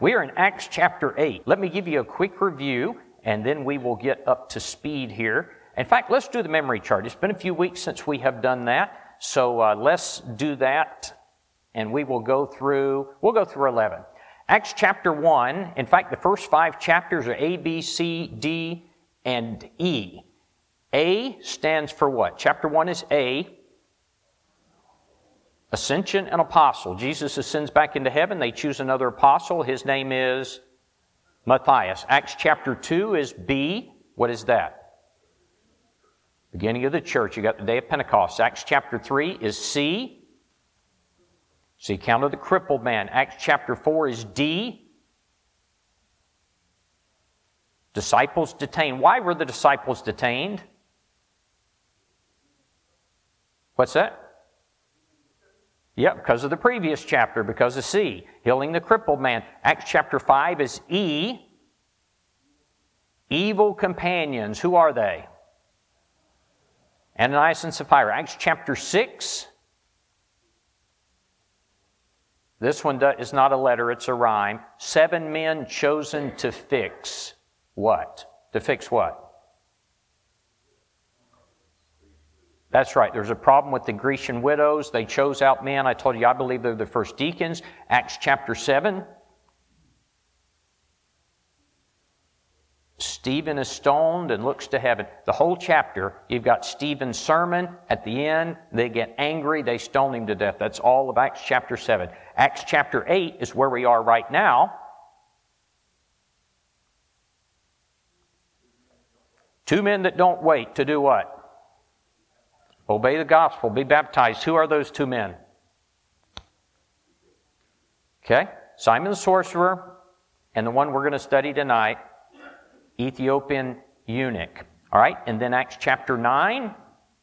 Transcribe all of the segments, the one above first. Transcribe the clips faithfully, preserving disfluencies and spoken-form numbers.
We are in Acts chapter eight. Let me give you a quick review, and then we will get up to speed here. In fact, let's do the memory chart. It's been a few weeks since we have done that, so uh, let's do that, and we will go through, we'll go through eleven. Acts chapter one, in fact, the first five chapters are A, B, C, D, and E. A stands for what? Chapter one is A. Ascension and apostle. Jesus ascends back into heaven. They choose another apostle. His name is Matthias. Acts chapter two is B. What is that? Beginning of the church. You got the day of Pentecost. Acts chapter three is C. It's the account of the crippled man. Acts chapter four is D. Disciples detained. Why were the disciples detained? What's that? Yep, because of the previous chapter, because of C, healing the crippled man. Acts chapter five is E. Evil companions. Who are they? Ananias and Sapphira. Acts chapter six. This one is not a letter, it's a rhyme. Seven men chosen to fix what? To fix what? That's right. There's a problem with the Grecian widows. They chose out men. I told you, I believe they're the first deacons. Acts chapter seven. Stephen is stoned and looks to heaven. The whole chapter, you've got Stephen's sermon. At the end, they get angry. They stone him to death. That's all of Acts chapter seven. Acts chapter eight is where we are right now. Two men that don't wait to do what? Obey the gospel, be baptized. Who are those two men? Okay, Simon the sorcerer, and the one we're going to study tonight, Ethiopian eunuch. All right, and then Acts chapter nine.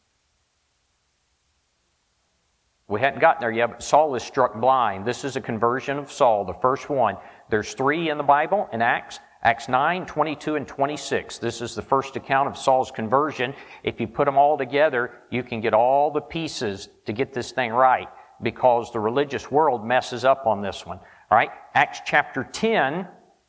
We hadn't gotten there yet, but Saul is struck blind. This is a conversion of Saul, the first one. There's three in the Bible in Acts. Acts nine, twenty-two, and twenty-six. This is the first account of Saul's conversion. If you put them all together, you can get all the pieces to get this thing right, because the religious world messes up on this one. All right, Acts chapter ten,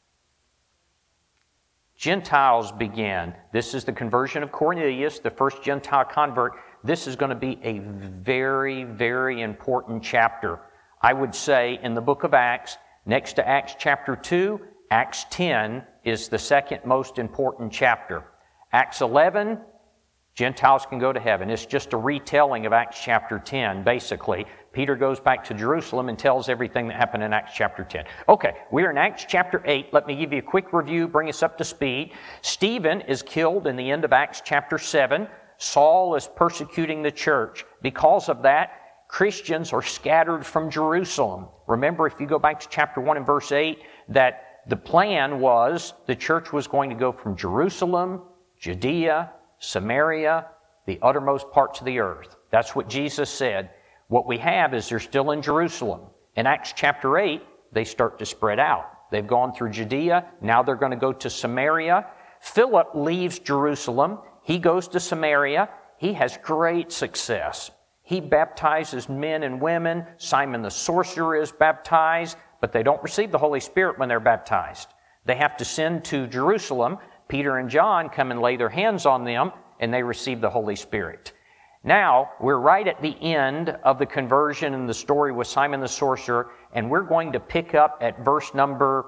Gentiles begin. This is the conversion of Cornelius, the first Gentile convert. This is going to be a very, very important chapter. I would say in the book of Acts, next to Acts chapter two, Acts ten is the second most important chapter. Acts eleven, Gentiles can go to heaven. It's just a retelling of Acts chapter ten, basically. Peter goes back to Jerusalem and tells everything that happened in Acts chapter ten. Okay, we're in Acts chapter eight. Let me give you a quick review, bring us up to speed. Stephen is killed in the end of Acts chapter seven. Saul is persecuting the church. Because of that, Christians are scattered from Jerusalem. Remember, if you go back to chapter one and verse eight, that the plan was the church was going to go from Jerusalem, Judea, Samaria, the uttermost parts of the earth. That's what Jesus said. What we have is they're still in Jerusalem. In Acts chapter eight, they start to spread out. They've gone through Judea. Now they're going to go to Samaria. Philip leaves Jerusalem. He goes to Samaria. He has great success. He baptizes men and women. Simon the sorcerer is baptized. But they don't receive the Holy Spirit when they're baptized. They have to send to Jerusalem. Peter and John come and lay their hands on them, and they receive the Holy Spirit. Now, we're right at the end of the conversion and the story with Simon the sorcerer, and we're going to pick up at verse number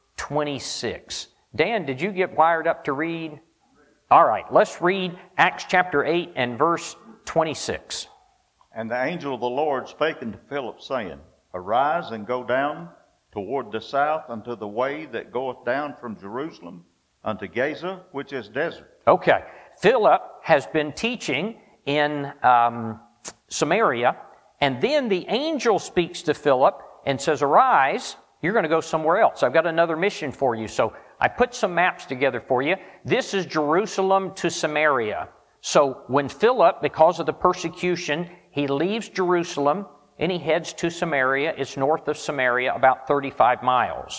twenty-six. Dan, did you get wired up to read? All right, let's read Acts chapter eight and verse twenty-six. And the angel of the Lord spake unto Philip, saying, Arise and go down toward the south unto the way that goeth down from Jerusalem unto Gaza, which is desert. Okay. Philip has been teaching in um, Samaria, and then the angel speaks to Philip and says, Arise, you're going to go somewhere else. I've got another mission for you. So I put some maps together for you. This is Jerusalem to Samaria. So when Philip, because of the persecution, he leaves Jerusalem, and he heads to Samaria. It's north of Samaria, about thirty-five miles.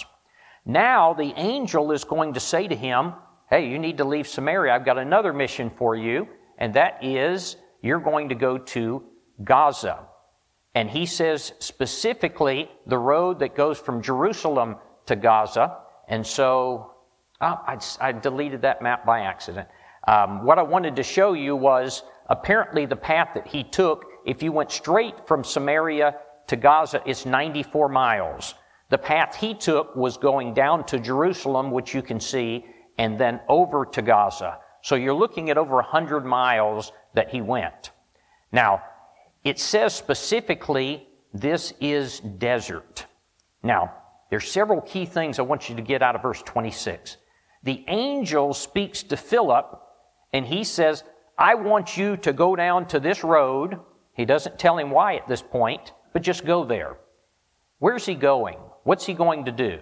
Now the angel is going to say to him, hey, you need to leave Samaria. I've got another mission for you, and that is you're going to go to Gaza. And he says specifically the road that goes from Jerusalem to Gaza. And so oh, I, I deleted that map by accident. Um, what I wanted to show you was apparently the path that he took. If you went straight from Samaria to Gaza, it's ninety-four miles. The path he took was going down to Jerusalem, which you can see, and then over to Gaza. So you're looking at over one hundred miles that he went. Now, it says specifically this is desert. Now, there's several key things I want you to get out of verse twenty-six. The angel speaks to Philip, and he says, I want you to go down to this road. He doesn't tell him why at this point, but just go there. Where's he going? What's he going to do?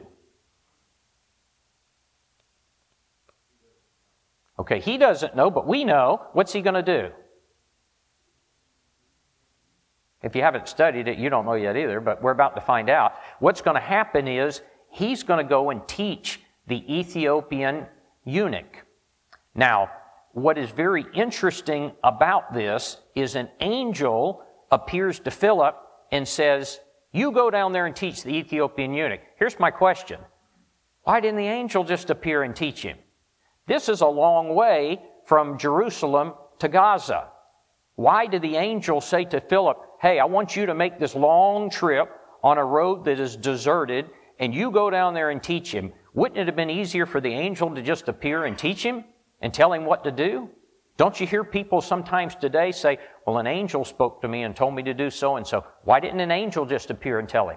Okay, he doesn't know, but we know. What's he going to do? If you haven't studied it, you don't know yet either, but we're about to find out. What's going to happen is he's going to go and teach the Ethiopian eunuch. Now, what is very interesting about this is an angel appears to Philip and says, you go down there and teach the Ethiopian eunuch. Here's my question. Why didn't the angel just appear and teach him? This is a long way from Jerusalem to Gaza. Why did the angel say to Philip, hey, I want you to make this long trip on a road that is deserted, and you go down there and teach him? Wouldn't it have been easier for the angel to just appear and teach him and tell him what to do? Don't you hear people sometimes today say, well, an angel spoke to me and told me to do so and so. Why didn't an angel just appear and tell him?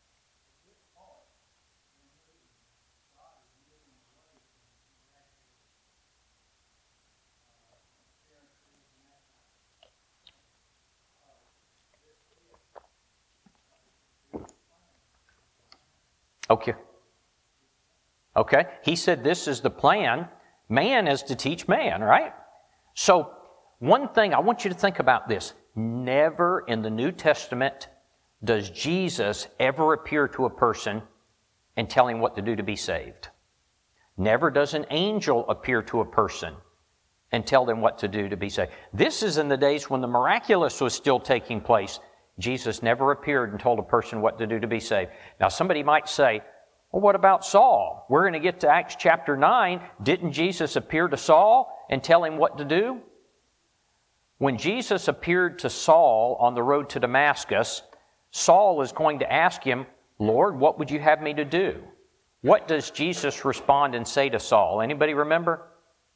Okay. Okay. He said this is the plan. Man is to teach man, right? So, one thing I want you to think about this. Never in the New Testament does Jesus ever appear to a person and tell him what to do to be saved. Never does an angel appear to a person and tell them what to do to be saved. This is in the days when the miraculous was still taking place. Jesus never appeared and told a person what to do to be saved. Now, somebody might say, well, what about Saul? We're going to get to Acts chapter nine. Didn't Jesus appear to Saul and tell him what to do? When Jesus appeared to Saul on the road to Damascus, Saul is going to ask him, Lord, what would you have me to do? What does Jesus respond and say to Saul? Anybody remember?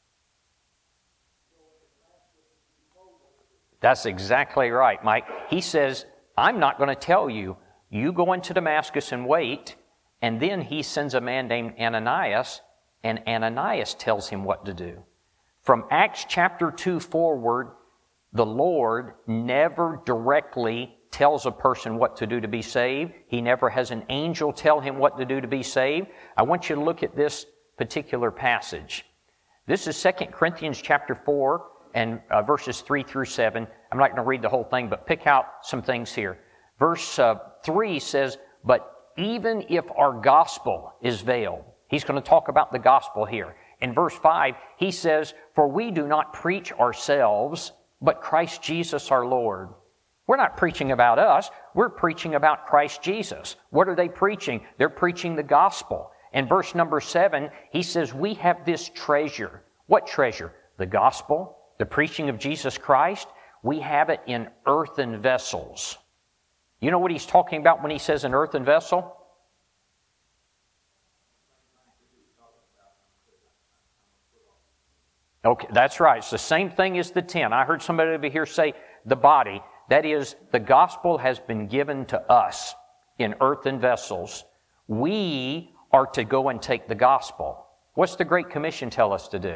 That's exactly right, Mike. He says, I'm not going to tell you. You go into Damascus and wait. And then he sends a man named Ananias, and Ananias tells him what to do. From Acts chapter two forward, the Lord never directly tells a person what to do to be saved. He never has an angel tell him what to do to be saved. I want you to look at this particular passage. This is Second Corinthians chapter four and uh, verses three through seven. I'm not going to read the whole thing, but pick out some things here. Verse uh, three says, but even if our gospel is veiled. He's going to talk about the gospel here. In verse five, he says, for we do not preach ourselves, but Christ Jesus our Lord. We're not preaching about us. We're preaching about Christ Jesus. What are they preaching? They're preaching the gospel. In verse number seven, he says, we have this treasure. What treasure? The gospel, the preaching of Jesus Christ. We have it in earthen vessels. You know what he's talking about when he says an earthen vessel? Okay, that's right. It's the same thing as the tent. I heard somebody over here say the body. That is, the gospel has been given to us in earthen vessels. We are to go and take the gospel. What's the Great Commission tell us to do?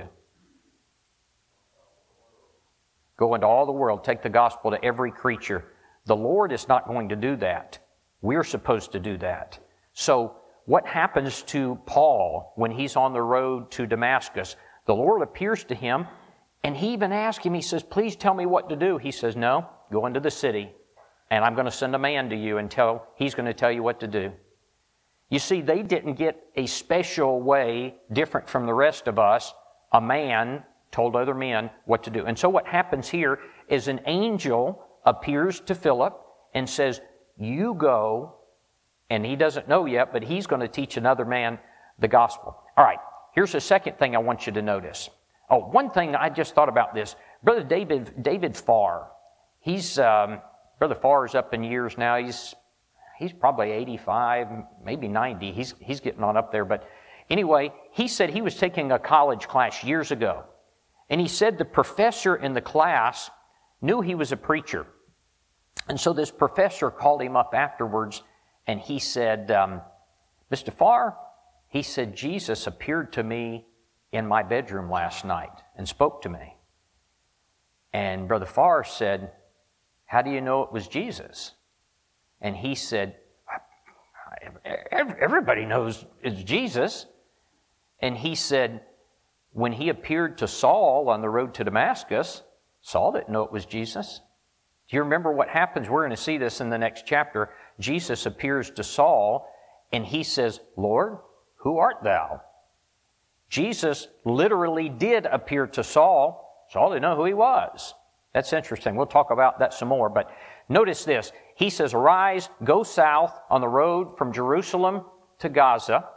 Go into all the world, take the gospel to every creature. The Lord is not going to do that. We're supposed to do that. So what happens to Paul when he's on the road to Damascus? The Lord appears to him, and he even asks him, he says, please tell me what to do. He says, no, go into the city, and I'm going to send a man to you and tell, he's going to tell you what to do. You see, they didn't get a special way different from the rest of us. A man told other men what to do. And so what happens here is an angel appears to Philip and says, you go And he doesn't know yet, but he's going to teach another man the gospel. All right, here's the second thing I want you to notice. Oh, one thing I just thought about this. Brother David David Farr, he's, um, Brother Farr's up in years now. He's he's probably eighty-five, maybe ninety. He's, he's getting on up there. But anyway, he said he was taking a college class years ago. And he said the professor in the class knew he was a preacher. And so this professor called him up afterwards, and he said, um, Mister Farr, he said, Jesus appeared to me in my bedroom last night and spoke to me. And Brother Farr said, how do you know it was Jesus? And he said, everybody knows it's Jesus. And he said, when he appeared to Saul on the road to Damascus, Saul didn't know it was Jesus. Do you remember what happens? We're going to see this in the next chapter. Jesus appears to Saul, and he says, Lord, who art thou? Jesus literally did appear to Saul. Saul didn't know who he was. That's interesting. We'll talk about that some more. But notice this. He says, arise, go south on the road from Jerusalem to Gaza.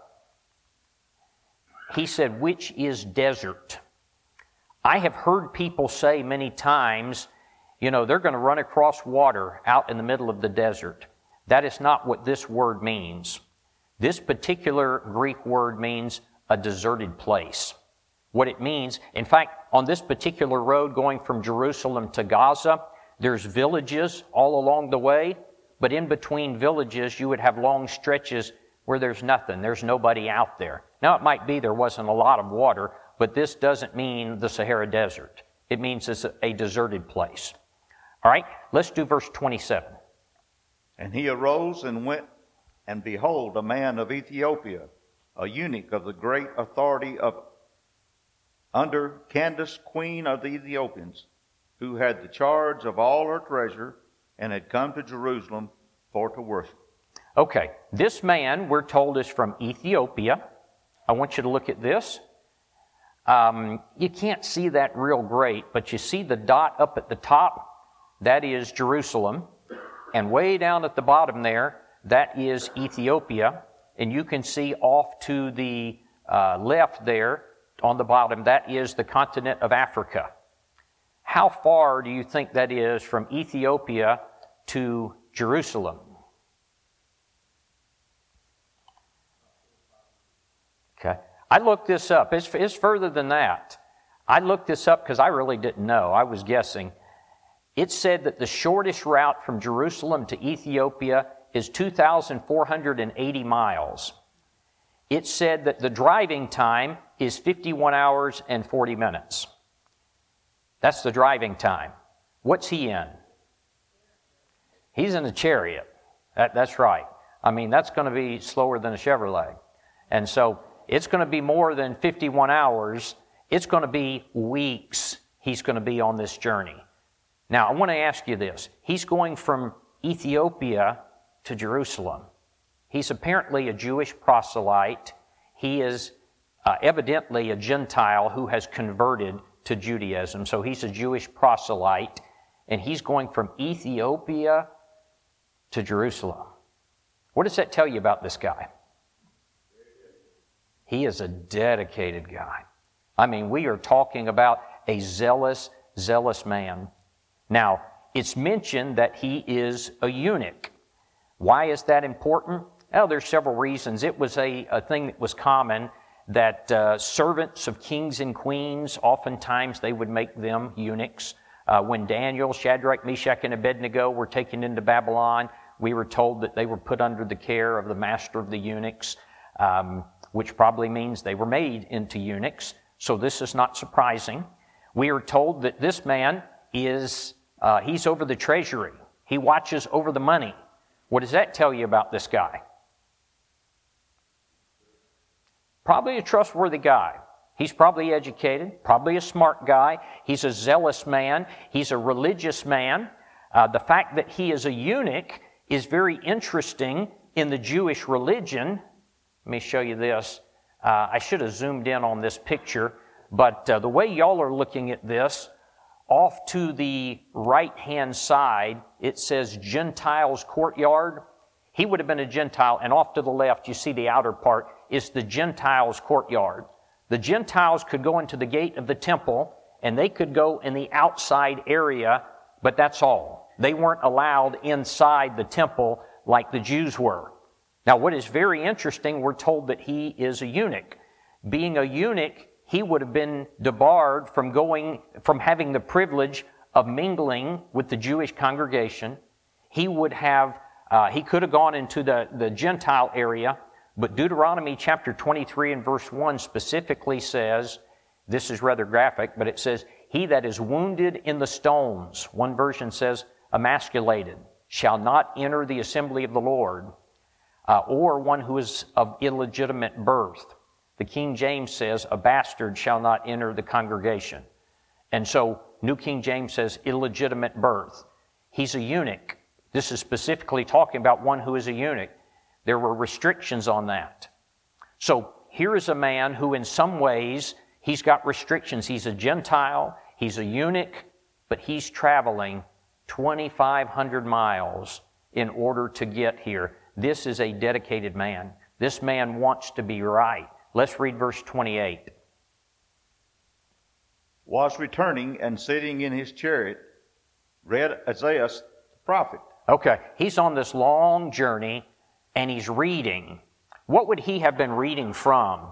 He said, which is desert. I have heard people say many times, you know, they're going to run across water out in the middle of the desert. That is not what this word means. This particular Greek word means a deserted place. What it means, in fact, on this particular road going from Jerusalem to Gaza, there's villages all along the way, but in between villages you would have long stretches where there's nothing, there's nobody out there. Now it might be there wasn't a lot of water, but this doesn't mean the Sahara Desert. It means it's a deserted place. All right, let's do verse twenty-seven. And he arose and went, and behold, a man of Ethiopia, a eunuch of the great authority of under Candace, queen of the Ethiopians, who had the charge of all her treasure, and had come to Jerusalem for to worship. Okay, this man, we're told, is from Ethiopia. I want you to look at this. Um, you can't see that real great, but you see the dot up at the top? That is Jerusalem. And way down at the bottom there, that is Ethiopia. And you can see off to the uh, left there, on the bottom, that is the continent of Africa. How far do you think that is from Ethiopia to Jerusalem? Okay. I looked this up. It's, it's further than that. I looked this up because I really didn't know. I was guessing. It said that the shortest route from Jerusalem to Ethiopia is two thousand four hundred eighty miles. It said that the driving time is fifty-one hours and forty minutes. That's the driving time. What's he in? He's in a chariot. That, that's right. I mean, that's going to be slower than a Chevrolet. And so it's going to be more than fifty-one hours. It's going to be weeks he's going to be on this journey. Now, I want to ask you this. He's going from Ethiopia to Jerusalem. He's apparently a Jewish proselyte. He is uh, evidently a Gentile who has converted to Judaism. So he's a Jewish proselyte, and he's going from Ethiopia to Jerusalem. What does that tell you about this guy? He is a dedicated guy. I mean, we are talking about a zealous, zealous man. Now, it's mentioned that he is a eunuch. Why is that important? Well, there's several reasons. It was a, a thing that was common that uh, servants of kings and queens, oftentimes they would make them eunuchs. Uh, when Daniel, Shadrach, Meshach, and Abednego were taken into Babylon, we were told that they were put under the care of the master of the eunuchs, um, which probably means they were made into eunuchs. So this is not surprising. We are told that this man is, uh, he's over the treasury. He watches over the money. What does that tell you about this guy? Probably a trustworthy guy. He's probably educated, probably a smart guy. He's a zealous man. He's a religious man. Uh, the fact that he is a eunuch is very interesting in the Jewish religion. Let me show you this. Uh, I should have zoomed in on this picture, but uh, the way y'all are looking at this, off to the right-hand side, it says Gentiles' courtyard. He would have been a Gentile, and off to the left, you see the outer part, is the Gentiles' courtyard. The Gentiles could go into the gate of the temple, and they could go in the outside area, but that's all. They weren't allowed inside the temple like the Jews were. Now, what is very interesting, we're told that he is a eunuch. Being a eunuch, he would have been debarred from going, from having the privilege of mingling with the Jewish congregation. He would have, uh, he could have gone into the, the Gentile area, but Deuteronomy chapter twenty-three and verse one specifically says, this is rather graphic, but it says, he that is wounded in the stones, one version says, emasculated, shall not enter the assembly of the Lord, uh, or one who is of illegitimate birth. The King James says, a bastard shall not enter the congregation. And so, New King James says, illegitimate birth. He's a eunuch. This is specifically talking about one who is a eunuch. There were restrictions on that. So, here is a man who in some ways, he's got restrictions. He's a Gentile, he's a eunuch, but he's traveling twenty-five hundred miles in order to get here. This is a dedicated man. This man wants to be right. Let's read verse twenty-eight. Was returning and sitting in his chariot, read Isaiah the prophet. Okay, he's on this long journey and he's reading. What would he have been reading from?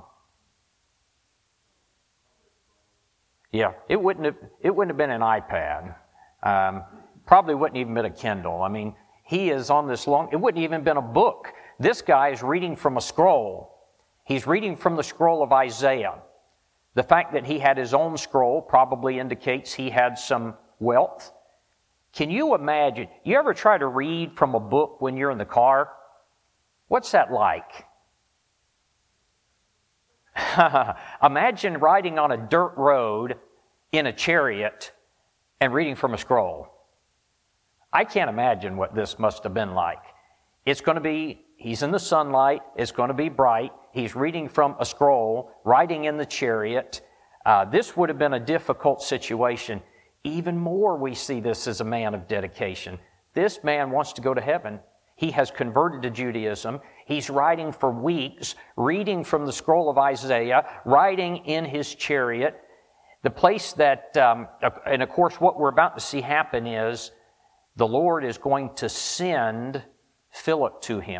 Yeah, it wouldn't have, it wouldn't have been an iPad. Um, probably wouldn't even been a Kindle. I mean, he is on this long, it wouldn't even been a book. This guy is reading from a scroll. He's reading from the scroll of Isaiah. The fact that he had his own scroll probably indicates he had some wealth. Can you imagine, you ever try to read from a book when you're in the car? What's that like? Imagine riding on a dirt road in a chariot and reading from a scroll. I can't imagine what this must have been like. It's going to be, he's in the sunlight, it's going to be bright, he's reading from a scroll, riding in the chariot. Uh, this would have been a difficult situation. Even more, we see this as a man of dedication. This man wants to go to heaven. He has converted to Judaism. He's riding for weeks, reading from the scroll of Isaiah, riding in his chariot. The place that, um, and of course what we're about to see happen is the Lord is going to send Philip to him.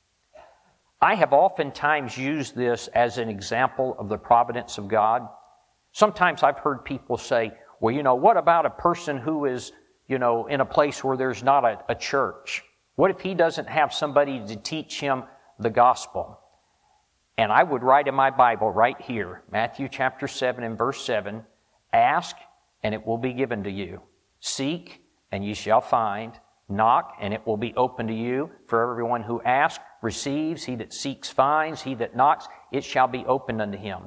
I have oftentimes used this as an example of the providence of God. Sometimes I've heard people say, well, you know, what about a person who is, you know, in a place where there's not a, a church? What if he doesn't have somebody to teach him the gospel? And I would write in my Bible right here, Matthew chapter seven and verse seven, ask and it will be given to you. Seek and ye shall find. Knock and it will be open to you. For everyone who asks receives. He that seeks finds. He that knocks, it shall be opened unto him.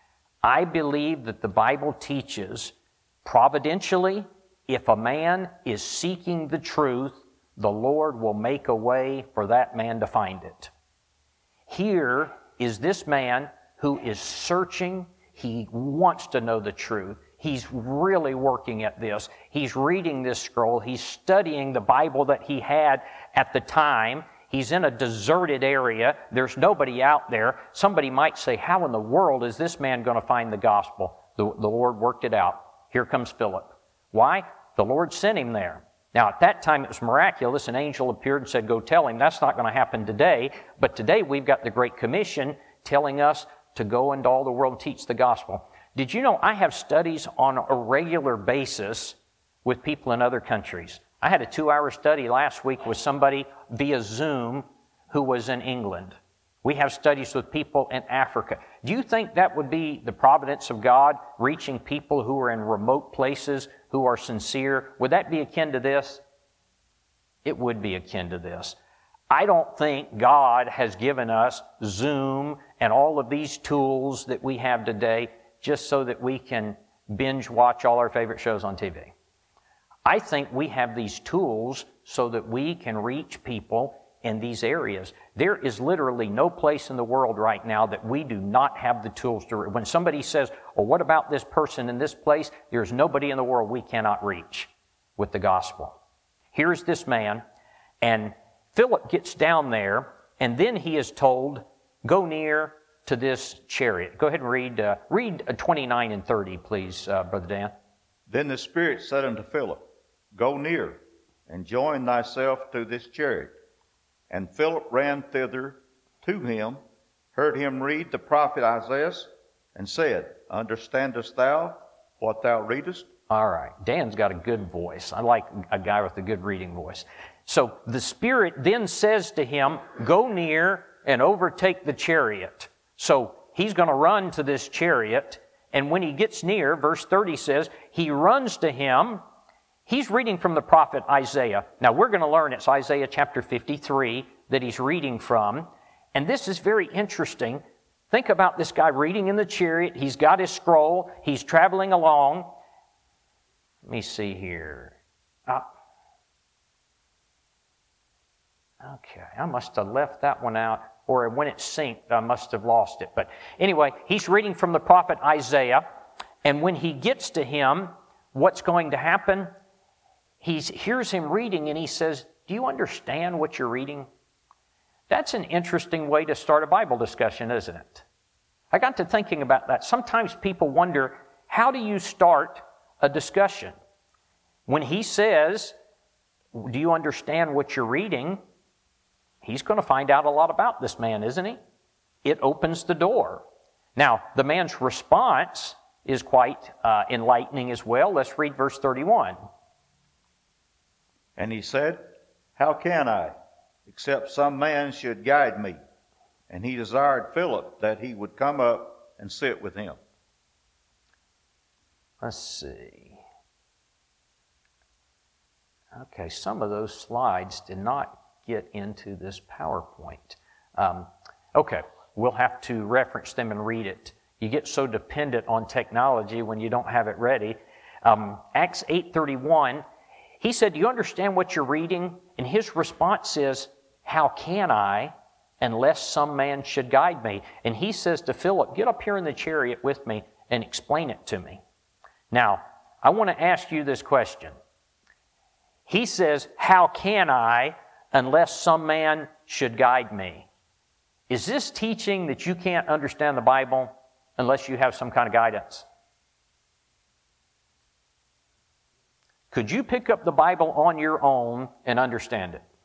I believe that the Bible teaches providentially, if a man is seeking the truth, the Lord will make a way for that man to find it. Here is this man who is searching. He wants to know the truth. He's really working at this. He's reading this scroll. He's studying the Bible that he had at the time. He's in a deserted area. There's nobody out there. Somebody might say, how in the world is this man going to find the gospel? The, the Lord worked it out. Here comes Philip. Why? The Lord sent him there. Now, at that time, it was miraculous. An angel appeared and said, go tell him. That's not going to happen today. But today, we've got the Great Commission telling us to go into all the world and teach the gospel. Did you know I have studies on a regular basis with people in other countries? I had a two-hour study last week with somebody via Zoom who was in England. We have studies with people in Africa. Do you think that would be the providence of God, reaching people who are in remote places, who are sincere? Would that be akin to this? It would be akin to this. I don't think God has given us Zoom and all of these tools that we have today just so that we can binge watch all our favorite shows on T V. I think we have these tools so that we can reach people in these areas. There is literally no place in the world right now that we do not have the tools to reach. When somebody says, well, what about this person in this place? There's nobody in the world we cannot reach with the gospel. Here's this man, and Philip gets down there, and then he is told, go near to this chariot. Go ahead and read, uh, read twenty-nine and thirty, please, uh, Brother Dan. Then the Spirit said unto Philip, Go near, and join thyself to this chariot. And Philip ran thither to him, heard him read the prophet Isaiah, and said, Understandest thou what thou readest? All right. Dan's got a good voice. I like a guy with a good reading voice. So the Spirit then says to him, go near and overtake the chariot. So he's going to run to this chariot, and when he gets near, verse thirty says, he runs to him. He's reading from the prophet Isaiah. Now we're going to learn it's Isaiah chapter fifty-three that he's reading from, and this is very interesting. Think about this guy reading in the chariot. He's got his scroll. He's traveling along. Let me see here. Uh, okay, I must have left that one out, or when it synced, I must have lost it. But anyway, he's reading from the prophet Isaiah, and when he gets to him, what's going to happen? He hears him reading, and he says, do you understand what you're reading? That's an interesting way to start a Bible discussion, isn't it? I got to thinking about that. Sometimes people wonder, how do you start a discussion? When he says, do you understand what you're reading? He's going to find out a lot about this man, isn't he? It opens the door. Now, the man's response is quite uh, enlightening as well. Let's read verse thirty-one. And he said, How can I, except some man should guide me? And he desired Philip that he would come up and sit with him. Let's see. Okay, some of those slides did not get into this PowerPoint. Um, okay, we'll have to reference them and read it. You get so dependent on technology when you don't have it ready. Um, Acts eight thirty-one, he said, do you understand what you're reading? And his response is, how can I, unless some man should guide me? And he says to Philip, get up here in the chariot with me and explain it to me. Now, I want to ask you this question. He says, how can I, unless some man should guide me? Is this teaching that you can't understand the Bible unless you have some kind of guidance? Could you pick up the Bible on your own and understand it?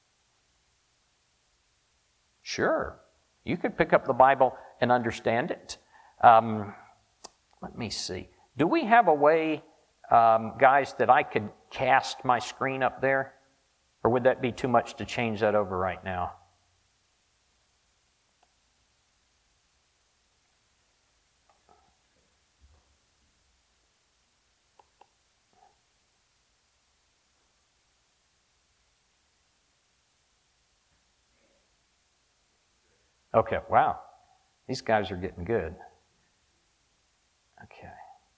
Sure. You could pick up the Bible and understand it. Um, let me see. Do we have a way, um, guys, that I could cast my screen up there? Or would that be too much to change that over right now? Okay, wow. These guys are getting good. Okay.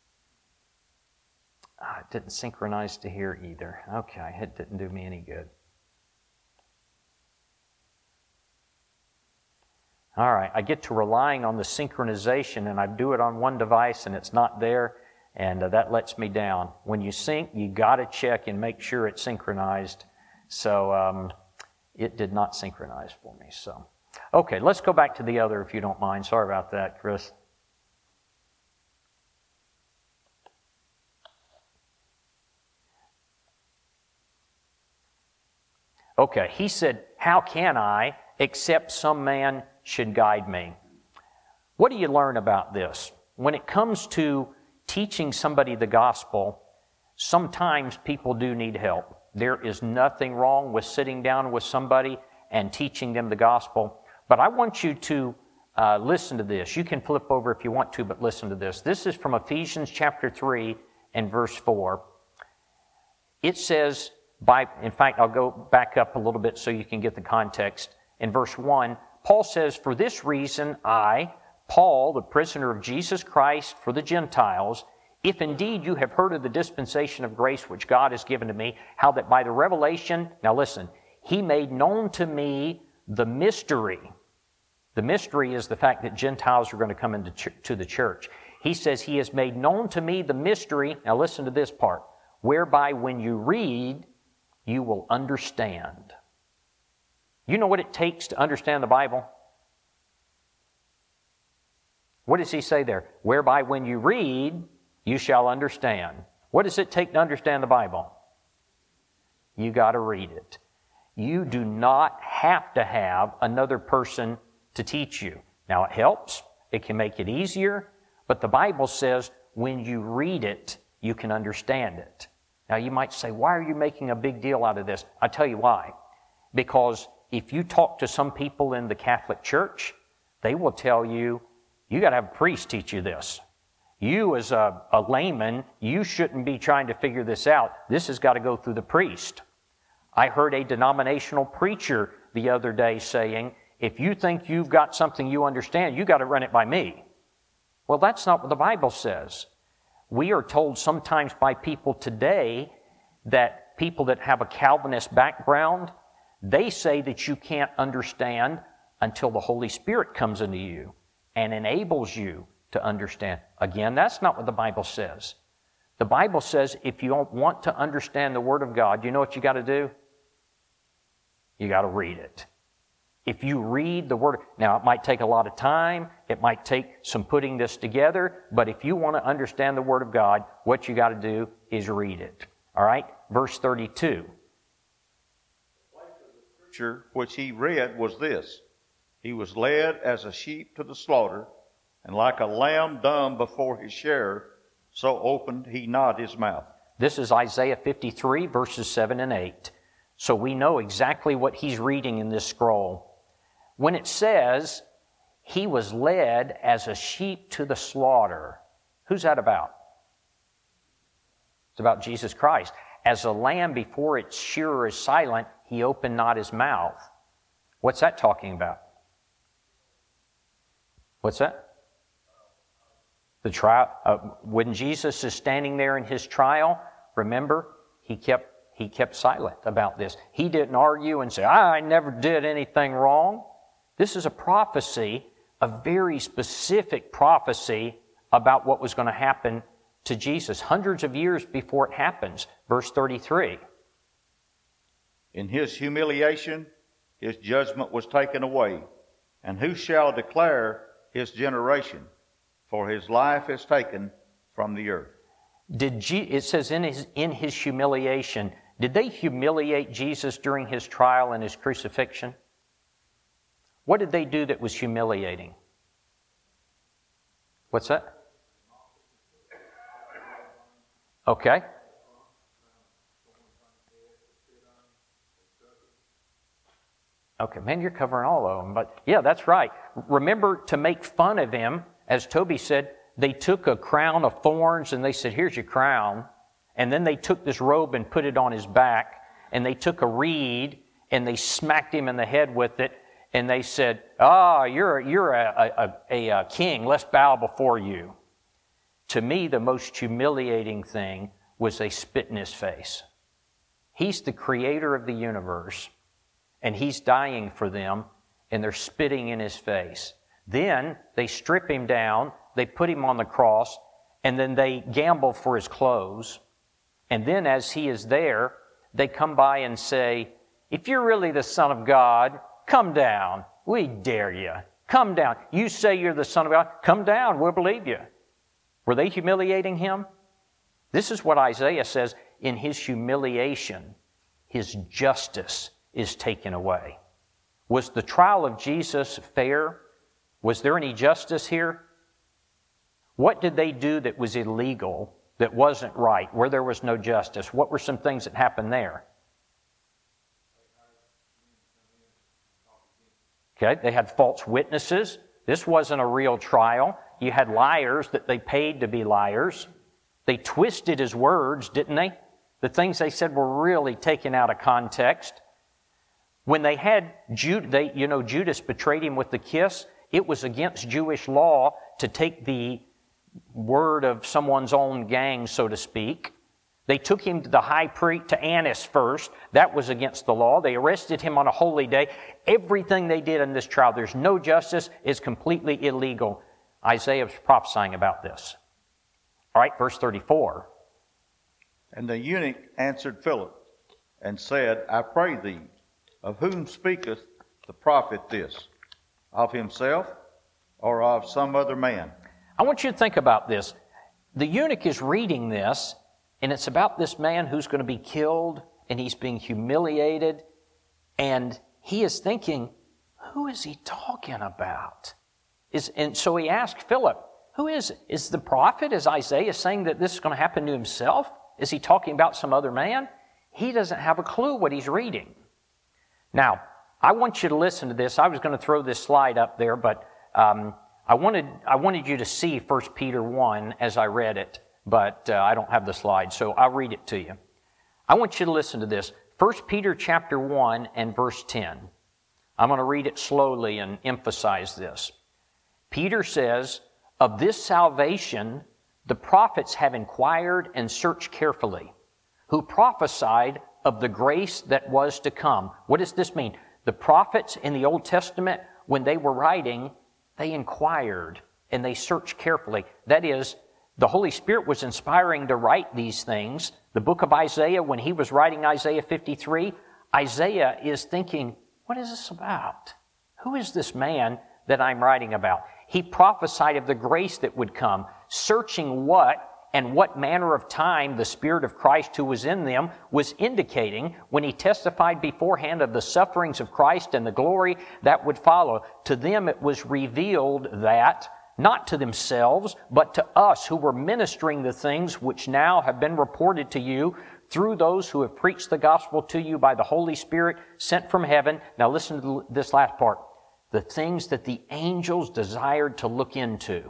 Ah, it didn't synchronize to here either. Okay, it didn't do me any good. All right, I get to relying on the synchronization, and I do it on one device, and it's not there, and uh, that lets me down. When you sync, you got to check and make sure it's synchronized. So um, it did not synchronize for me. So, okay, let's go back to the other, if you don't mind. Sorry about that, Chris. Okay, he said, how can I, except some man should guide me? What do you learn about this? When it comes to teaching somebody the gospel, sometimes people do need help. There is nothing wrong with sitting down with somebody and teaching them the gospel. But I want you to uh, listen to this. You can flip over if you want to, but listen to this. This is from Ephesians chapter three and verse four. It says, by, in fact, I'll go back up a little bit so you can get the context. In verse one, Paul says, for this reason I, Paul, the prisoner of Jesus Christ for the Gentiles, if indeed you have heard of the dispensation of grace which God has given to me, how that by the revelation, now listen, He made known to me the mystery. The mystery is the fact that Gentiles are going to come into ch- to the church. He says, He has made known to me the mystery, now listen to this part, whereby when you read, you will understand. You know what it takes to understand the Bible? What does he say there? Whereby when you read, you shall understand. What does it take to understand the Bible? You got to read it. You do not have to have another person to teach you. Now it helps. It can make it easier. But the Bible says when you read it, you can understand it. Now you might say, why are you making a big deal out of this? I'll tell you why. Because if you talk to some people in the Catholic Church, they will tell you, you got to have a priest teach you this. You as a, a layman, you shouldn't be trying to figure this out. This has got to go through the priest. I heard a denominational preacher the other day saying, if you think you've got something you understand, you got to run it by me. Well, that's not what the Bible says. We are told sometimes by people today that people that have a Calvinist background, they say that you can't understand until the Holy Spirit comes into you and enables you to understand. Again, that's not what the Bible says. The Bible says if you don't want to understand the Word of God, you know what you got to do? You got to read it. If you read the Word, now it might take a lot of time, it might take some putting this together, but if you want to understand the Word of God, what you got to do is read it. All right? Verse thirty-two. The scripture which he read was this: He was led as a sheep to the slaughter, and like a lamb dumb before his shearer, so opened he not his mouth. This is Isaiah fifty-three, verses seven and eight. So we know exactly what he's reading in this scroll. When it says, he was led as a sheep to the slaughter, who's that about? It's about Jesus Christ. As a lamb before its shearer is silent, he opened not his mouth. What's that talking about? What's that? The trial. Uh, when Jesus is standing there in his trial, remember, he kept he kept silent about this. He didn't argue and say, I never did anything wrong. This is a prophecy, a very specific prophecy about what was going to happen to Jesus hundreds of years before it happens. Verse thirty-three. In his humiliation, his judgment was taken away. And who shall declare his generation? For his life is taken from the earth. Did G- it says in his, in his humiliation, did they humiliate Jesus during his trial and his crucifixion? What did they do that was humiliating? What's that? Okay. Okay, man, you're covering all of them. But yeah, that's right. Remember, to make fun of him, as Toby said, they took a crown of thorns and they said, here's your crown. And then they took this robe and put it on his back. And they took a reed and they smacked him in the head with it. And they said, ah, oh, you're, you're a, a, a, a king. Let's bow before you. To me, the most humiliating thing was they spit in his face. He's the creator of the universe. And he's dying for them. And they're spitting in his face. Then they strip him down. They put him on the cross. And then they gamble for his clothes. And then as he is there, they come by and say, if you're really the Son of God, come down. We dare you. Come down. You say you're the Son of God. Come down. We'll believe you. Were they humiliating him? This is what Isaiah says. In his humiliation, his justice is taken away. Was the trial of Jesus fair? Was there any justice here? What did they do that was illegal, that wasn't right, where there was no justice? What were some things that happened there? Okay, they had false witnesses. This wasn't a real trial. You had liars that they paid to be liars. They twisted his words, didn't they? The things they said were really taken out of context. When they had Jude, they, you know, Judas betrayed him with the kiss. It was against Jewish law to take the word of someone's own gang, so to speak. They took him to the high priest, to Annas first. That was against the law. They arrested him on a holy day. Everything they did in this trial, there's no justice, is completely illegal. Isaiah is prophesying about this. All right, verse thirty-four. And the eunuch answered Philip and said, I pray thee, of whom speaketh the prophet this? Of himself or of some other man? I want you to think about this. The eunuch is reading this, and it's about this man who's going to be killed, and he's being humiliated, and he is thinking, who is he talking about? Is, and so he asked Philip, who is it? Is the prophet, is Isaiah saying that this is going to happen to himself? Is he talking about some other man? He doesn't have a clue what he's reading. Now, I want you to listen to this. I was going to throw this slide up there, but um, I wanted I wanted you to see First Peter one as I read it, but uh, I don't have the slide, so I'll read it to you. I want you to listen to this. First Peter chapter one and verse ten. I'm going to read it slowly and emphasize this. Peter says, of this salvation the prophets have inquired and searched carefully, who prophesied of the grace that was to come. What does this mean? The prophets in the Old Testament, when they were writing, they inquired and they searched carefully. That is, the Holy Spirit was inspiring to write these things. The book of Isaiah, when he was writing Isaiah fifty-three, Isaiah is thinking, what is this about? Who is this man that I'm writing about? He prophesied of the grace that would come, searching what and what manner of time the Spirit of Christ who was in them was indicating when he testified beforehand of the sufferings of Christ and the glory that would follow. To them it was revealed that, not to themselves, but to us who were ministering the things which now have been reported to you through those who have preached the gospel to you by the Holy Spirit sent from heaven. Now listen to this last part. The things that the angels desired to look into.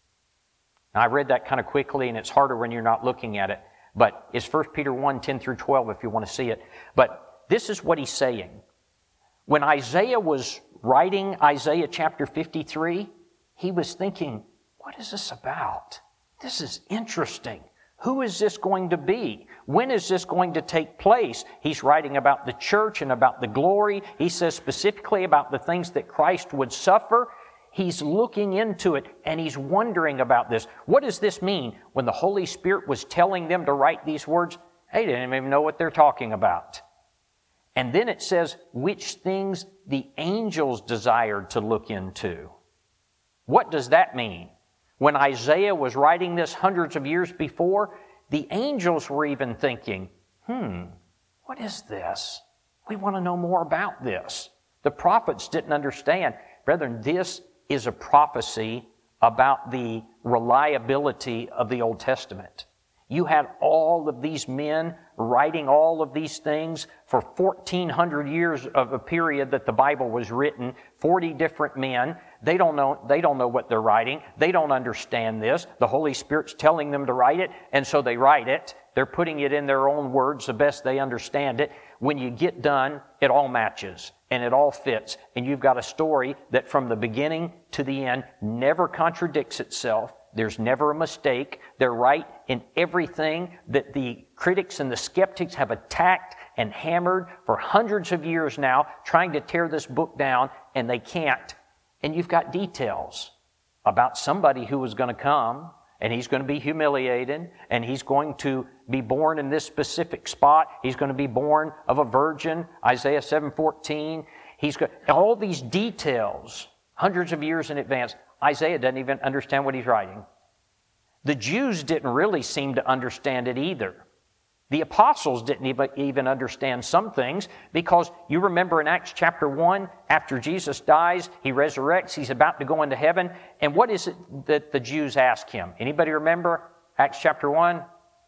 Now, I read that kind of quickly, and it's harder when you're not looking at it. But it's First Peter one, ten through twelve if you want to see it. But this is what he's saying. When Isaiah was writing Isaiah chapter fifty-three, he was thinking, what is this about? This is interesting. Who is this going to be? When is this going to take place? He's writing about the church and about the glory. He says specifically about the things that Christ would suffer. He's looking into it and he's wondering about this. What does this mean? When the Holy Spirit was telling them to write these words, they didn't even know what they're talking about. And then it says, which things the angels desired to look into. What does that mean? When Isaiah was writing this hundreds of years before, the angels were even thinking, hmm, what is this? We want to know more about this. The prophets didn't understand. Brethren, this is a prophecy about the reliability of the Old Testament. You had all of these men writing all of these things for fourteen hundred years of a period that the Bible was written, forty different men. They don't know, they don't know what they're writing. They don't understand this. The Holy Spirit's telling them to write it, and so they write it. They're putting it in their own words the best they understand it. When you get done, it all matches, and it all fits. And you've got a story that from the beginning to the end never contradicts itself. There's never a mistake. They're right in everything that the critics and the skeptics have attacked and hammered for hundreds of years now, trying to tear this book down, and they can't. And you've got details about somebody who is going to come, and he's going to be humiliated, and he's going to be born in this specific spot. He's going to be born of a virgin, Isaiah seven fourteen. He's got all these details, hundreds of years in advance. Isaiah doesn't even understand what he's writing. The Jews didn't really seem to understand it either. The apostles didn't even understand some things, because you remember in Acts chapter one, after Jesus dies, he resurrects, he's about to go into heaven. And what is it that the Jews ask him? Anybody remember Acts chapter one?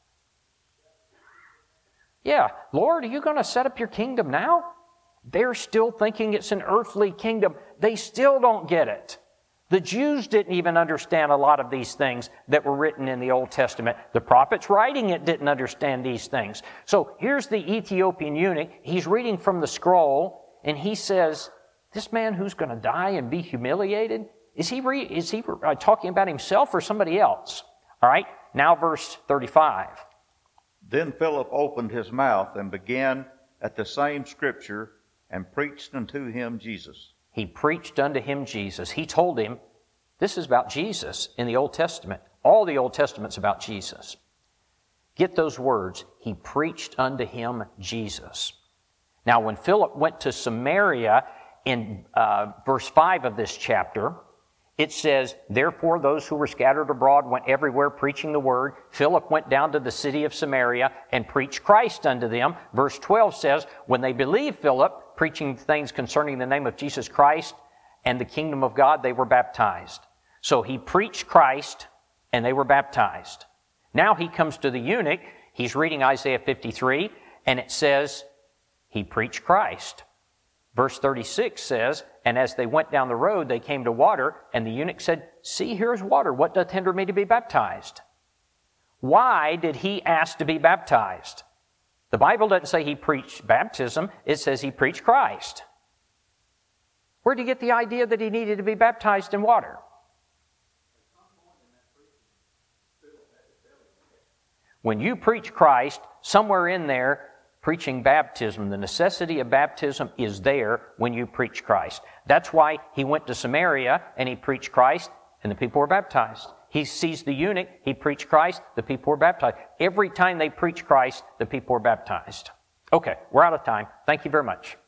Yeah, Lord, are you going to set up your kingdom now? They're still thinking it's an earthly kingdom. They still don't get it. The Jews didn't even understand a lot of these things that were written in the Old Testament. The prophets writing it didn't understand these things. So here's the Ethiopian eunuch. He's reading from the scroll, and he says, this man who's going to die and be humiliated, is he, re- is he uh, talking about himself or somebody else? All right, now verse thirty-five. Then Philip opened his mouth and began at the same scripture and preached unto him Jesus. He preached unto him Jesus. He told him, this is about Jesus in the Old Testament. All the Old Testament's about Jesus. Get those words. He preached unto him Jesus. Now, when Philip went to Samaria in uh, verse five of this chapter, it says, therefore those who were scattered abroad went everywhere preaching the word. Philip went down to the city of Samaria and preached Christ unto them. Verse twelve says, when they believed Philip, preaching things concerning the name of Jesus Christ and the kingdom of God, they were baptized. So he preached Christ and they were baptized. Now he comes to the eunuch. He's reading Isaiah fifty-three, and it says, he preached Christ. Verse thirty-six says, and as they went down the road, they came to water, and the eunuch said, see, here is water. What doth hinder me to be baptized? Why did he ask to be baptized? The Bible doesn't say he preached baptism. It says he preached Christ. Where did he get the idea that he needed to be baptized in water? When you preach Christ, somewhere in there, preaching baptism, the necessity of baptism is there when you preach Christ. That's why he went to Samaria and he preached Christ and the people were baptized. He sees the eunuch, he preached Christ, the people were baptized. Every time they preach Christ, the people were baptized. Okay, we're out of time. Thank you very much.